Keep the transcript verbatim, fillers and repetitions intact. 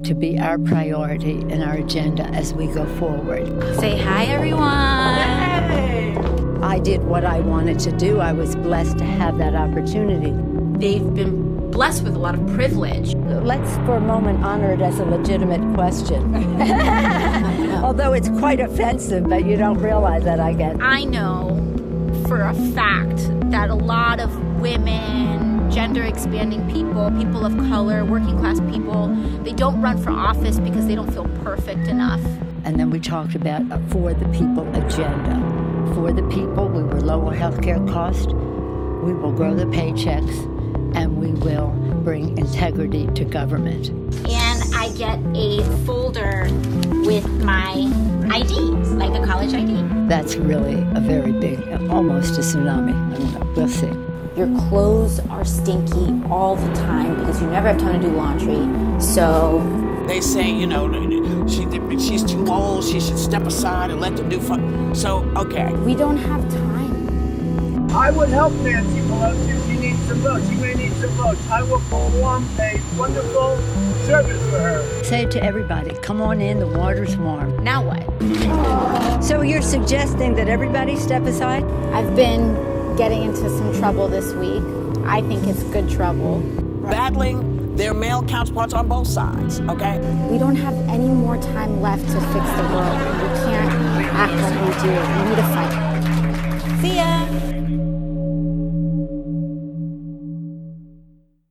to be our priority and our agenda as we go forward. Say hi, everyone. Hey! I did what I wanted to do. I was blessed to have that opportunity. They've been blessed with a lot of privilege. Let's for a moment honor it as a legitimate question. Although it's quite offensive, but you don't realize that, I guess. I know for a fact that a lot of women, gender-expanding people, people of color, working-class people, they don't run for office because they don't feel perfect enough. And then we talked about a For the People agenda. For the people, we will lower healthcare costs, we will grow the paychecks, and we will bring integrity to government. And I get a folder with my I D, like a college I D. That's really a very big, almost a tsunami. I don't know, we'll see. Your clothes are stinky all the time because you never have time to do laundry. So they say, you know, she, she's too old, she should step aside and let them do fun. So, okay. We don't have time. I would help Nancy Pelosi if she needs some votes. She may need some votes. I will perform a wonderful service for her. Say to everybody, come on in, the water's warm. Now what? So you're suggesting that everybody step aside? I've been getting into some trouble this week. I think it's good trouble. Battling their male counterparts on both sides, okay? We don't have any more time left to fix the world. We can't act like we do. We need to fight. See ya.